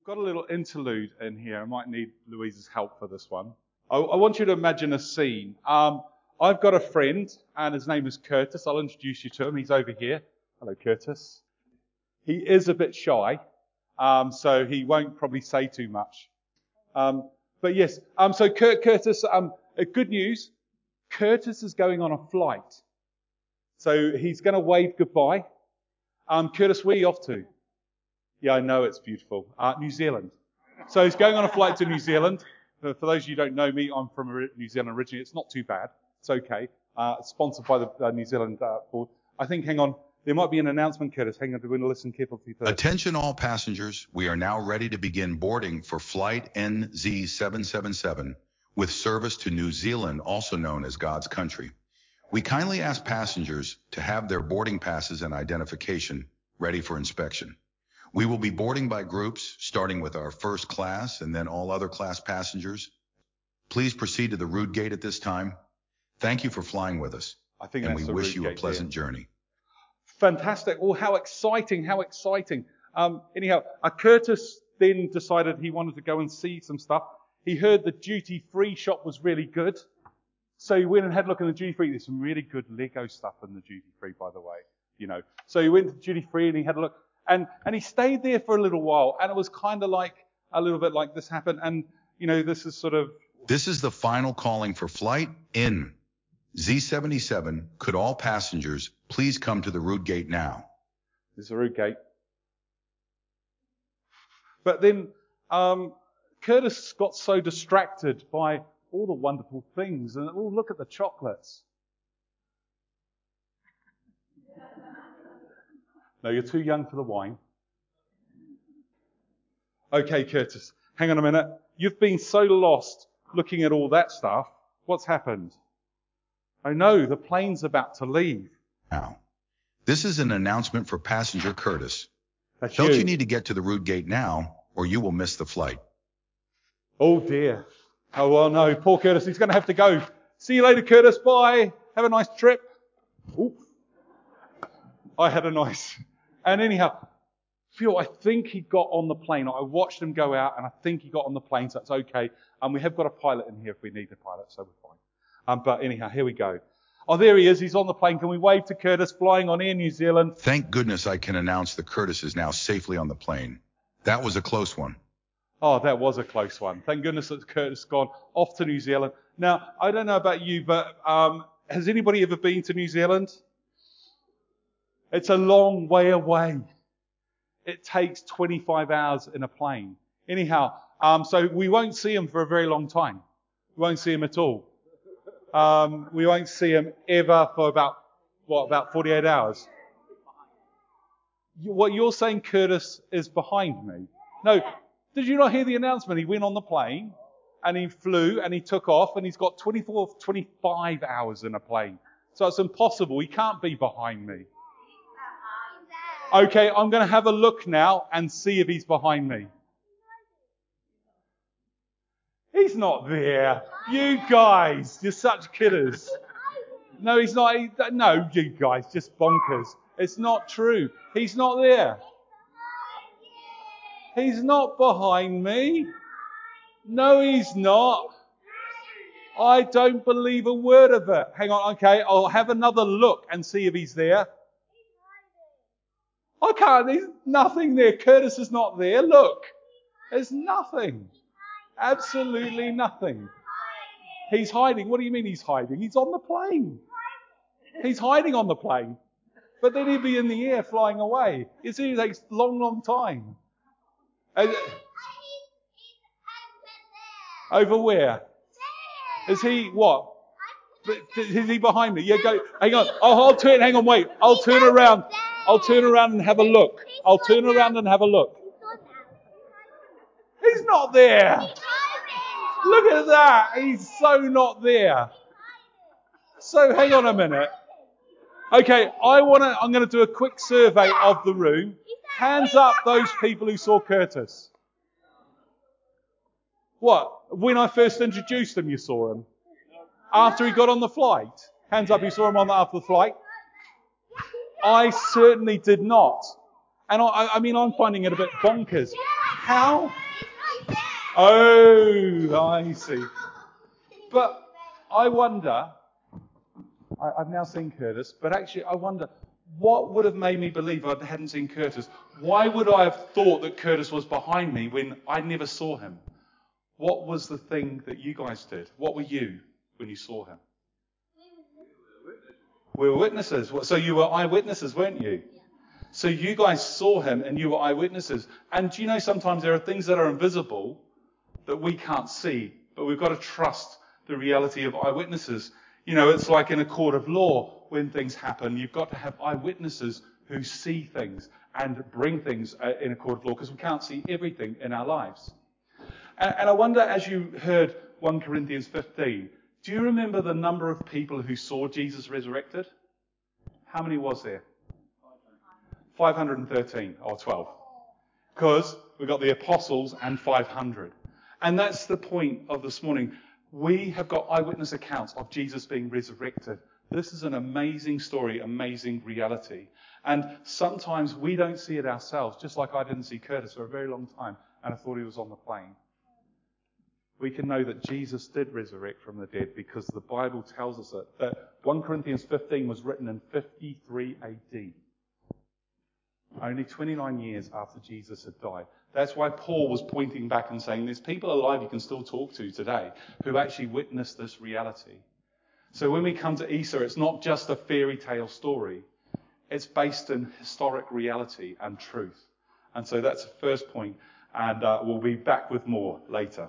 Got a little interlude in here. I might need Louise's help for this one. I want you to imagine a scene. I've got a friend, and his name is Curtis. I'll introduce you to him. He's over here. Hello, Curtis. He is a bit shy, so he won't probably say too much. But yes, so Curtis, good news. Curtis is going on a flight. So he's going to wave goodbye. Curtis, where are you off to? Yeah, I know it's beautiful. New Zealand. So he's going on a flight to New Zealand. For those of you who don't know me, I'm from New Zealand originally. It's not too bad. It's okay. It's sponsored by the New Zealand board. I think, hang on, there might be an announcement, Curtis. Hang on, we're going to listen carefully first. Attention all passengers. We are now ready to begin boarding for flight NZ777 with service to New Zealand, also known as God's country. We kindly ask passengers to have their boarding passes and identification ready for inspection. We will be boarding by groups, starting with our first class and then all other class passengers. Please proceed to the route gate at this time. Thank you for flying with us, and we wish you a pleasant journey. Fantastic. Oh, how exciting, how exciting. Anyhow, Curtis then decided he wanted to go and see some stuff. He heard the duty-free shop was really good. So he went and had a look in the duty-free. There's some really good Lego stuff in the duty-free, by the way. So he went to duty-free and he had a look. And he stayed there for a little while, and it was kind of like a little bit like this happened. And, this is sort of... This is the final calling for flight in Z77. Could all passengers please come to the route gate now? There's the route gate. But then Curtis got so distracted by all the wonderful things. And, look at the chocolates. No, you're too young for the wine. Okay, Curtis, hang on a minute. You've been so lost looking at all that stuff. What's happened? Oh no, the plane's about to leave. Now, this is an announcement for passenger Curtis. Don't you need to get to the route gate now, or you will miss the flight? Oh dear. Oh well, no, poor Curtis, he's going to have to go. See you later, Curtis. Bye. Have a nice trip. Ooh. I had a nice... And anyhow, Phil, I think he got on the plane. I watched him go out, and I think he got on the plane, so it's okay. And we have got a pilot in here if we need a pilot, so we're fine. But anyhow, here we go. Oh, there he is. He's on the plane. Can we wave to Curtis, flying on Air New Zealand? Thank goodness I can announce that Curtis is now safely on the plane. That was a close one. Oh, that was a close one. Thank goodness that Curtis has gone off to New Zealand. Now, I don't know about you, but has anybody ever been to New Zealand? It's a long way away. It takes 25 hours in a plane. Anyhow, so we won't see him for a very long time. We won't see him at all. We won't see him ever for about 48 hours. What you're saying, Curtis, is behind me. No, did you not hear the announcement? He went on the plane and he flew and he took off and he's got 25 hours in a plane. So it's impossible. He can't be behind me. Okay, I'm going to have a look now and see if he's behind me. He's not there. You guys, you're such kidders. No, he's not. No, you guys, just bonkers. It's not true. He's not there. He's not behind me. No, he's not. I don't believe a word of it. Hang on, okay, I'll have another look and see if he's there. I can't, there's nothing there. Curtis is not there. Look, there's nothing. Absolutely nothing. He's hiding. What do you mean he's hiding? He's on the plane. He's hiding on the plane. But then he'll be in the air flying away. You see, it takes a long, long time. Over where? Is he what? Is he behind me? Yeah, go. Hang on. I'll turn. Hang on, wait. I'll turn around. I'll turn around and have a look. I'll turn around and have a look. He's not there. Look at that. He's so not there. So hang on a minute. Okay, I'm going to do a quick survey of the room. Hands up those people who saw Curtis. What? When I first introduced him, you saw him? After he got on the flight? Hands up, you saw him after the flight? I certainly did not. And I mean, I'm finding it a bit bonkers. How? Oh, I see. But I wonder, I've now seen Curtis, but actually I wonder, what would have made me believe I hadn't seen Curtis? Why would I have thought that Curtis was behind me when I never saw him? What was the thing that you guys did? What were you when you saw him? We were witnesses. So you were eyewitnesses, weren't you? So you guys saw him and you were eyewitnesses. And do you know sometimes there are things that are invisible that we can't see, but we've got to trust the reality of eyewitnesses. You know, it's like in a court of law when things happen, you've got to have eyewitnesses who see things and bring things in a court of law because we can't see everything in our lives. And I wonder, as you heard 1 Corinthians 15, do you remember the number of people who saw Jesus resurrected? How many was there? 513 or 12. Because we've got the apostles and 500. And that's the point of this morning. We have got eyewitness accounts of Jesus being resurrected. This is an amazing story, amazing reality. And sometimes we don't see it ourselves, just like I didn't see Curtis for a very long time and I thought he was on the plane. We can know that Jesus did resurrect from the dead because the Bible tells us it. That 1 Corinthians 15 was written in 53 AD. Only 29 years after Jesus had died. That's why Paul was pointing back and saying there's people alive you can still talk to today who actually witnessed this reality. So when we come to Easter, it's not just a fairy tale story. It's based in historic reality and truth. And so that's the first point, and we'll be back with more later.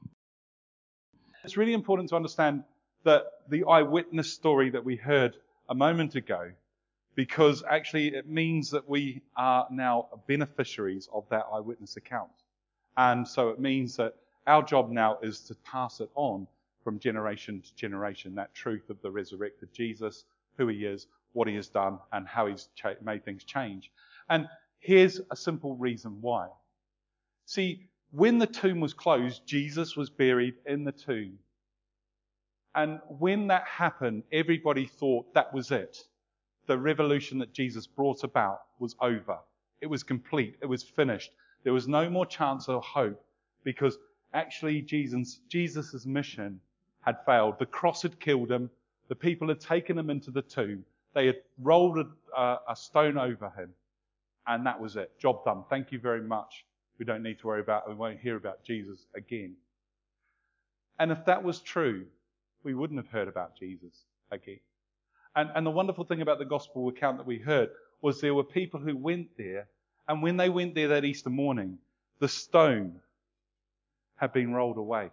It's really important to understand that the eyewitness story that we heard a moment ago, because actually it means that we are now beneficiaries of that eyewitness account. And so it means that our job now is to pass it on from generation to generation, that truth of the resurrected Jesus, who he is, what he has done, and how he's made things change. And here's a simple reason why. See, when the tomb was closed, Jesus was buried in the tomb. And when that happened, everybody thought that was it. The revolution that Jesus brought about was over. It was complete. It was finished. There was no more chance of hope because actually Jesus' mission had failed. The cross had killed him. The people had taken him into the tomb. They had rolled a stone over him. And that was it. Job done. Thank you very much. We don't need to worry about, we won't hear about Jesus again. And if that was true, we wouldn't have heard about Jesus again. And the wonderful thing about the gospel account that we heard was there were people who went there, and when they went there that Easter morning, the stone had been rolled away.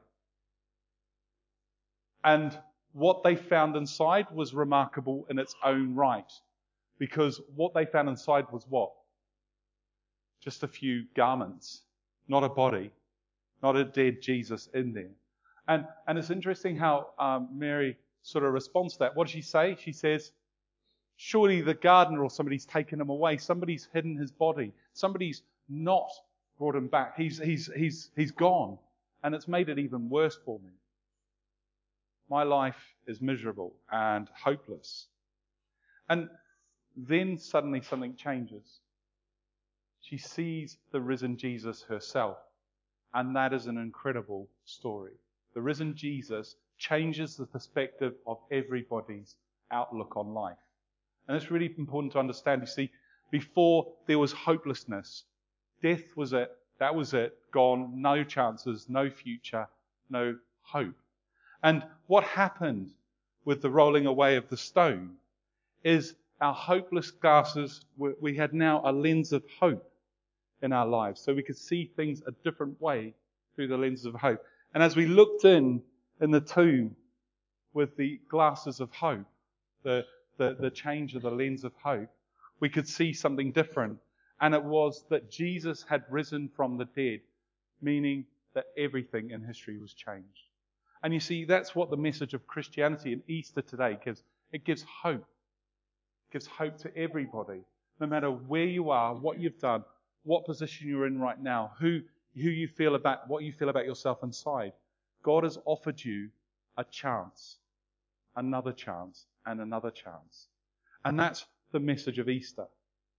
And what they found inside was remarkable in its own right, because what they found inside was what? Just a few garments, not a body, not a dead Jesus in there. And it's interesting how Mary sort of responds to that. What does she say? She says, surely the gardener or somebody's taken him away. Somebody's hidden his body. Somebody's not brought him back. He's gone. And it's made it even worse for me. My life is miserable and hopeless. And then suddenly something changes. She sees the risen Jesus herself. And that is an incredible story. The risen Jesus changes the perspective of everybody's outlook on life. And it's really important to understand. You see, before there was hopelessness. Death was it. That was it. Gone. No chances. No future. No hope. And what happened with the rolling away of the stone is our hopeless glasses, we had now a lens of hope in our lives. So we could see things a different way through the lens of hope. And as we looked in the tomb with the glasses of hope, the change of the lens of hope, we could see something different. And it was that Jesus had risen from the dead, meaning that everything in history was changed. And you see, that's what the message of Christianity and Easter today gives. It gives hope. It gives hope to everybody, no matter where you are, what you've done, what position you're in right now, who you feel about, what you feel about yourself inside. God has offered you a chance, another chance, and another chance. And that's the message of Easter.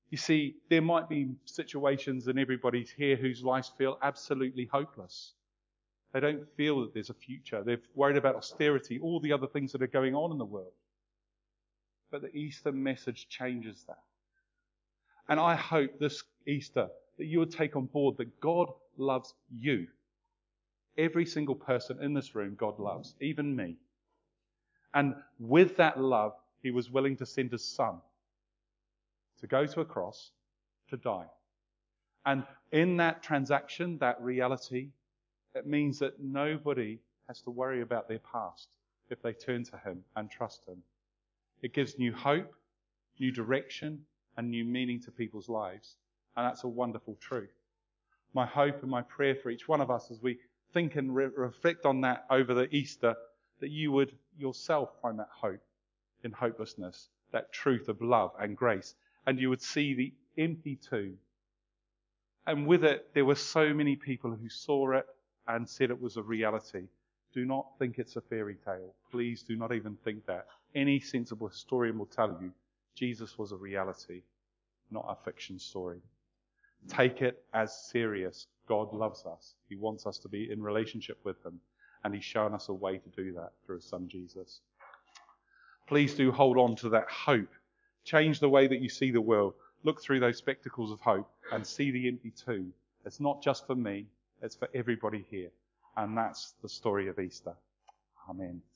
You see, there might be situations in everybody's here whose lives feel absolutely hopeless. They don't feel that there's a future. They're worried about austerity, all the other things that are going on in the world. But the Easter message changes that. And I hope this Easter that you would take on board that God loves you. Every single person in this room, God loves, even me. And with that love, He was willing to send His Son to go to a cross, to die. And in that transaction, that reality, it means that nobody has to worry about their past if they turn to Him and trust Him. It gives new hope, new direction, and new meaning to people's lives. And that's a wonderful truth. My hope and my prayer for each one of us as we think and reflect on that over the Easter, that you would yourself find that hope in hopelessness, that truth of love and grace, and you would see the empty tomb. And with it, there were so many people who saw it and said it was a reality. Do not think it's a fairy tale. Please do not even think that. Any sensible historian will tell you Jesus was a reality, not a fiction story. Take it as serious. God loves us. He wants us to be in relationship with Him, and He's shown us a way to do that through His Son Jesus. Please do hold on to that hope. Change the way that you see the world. Look through those spectacles of hope and see the empty tomb. It's not just for me, it's for everybody here. And that's the story of Easter. Amen.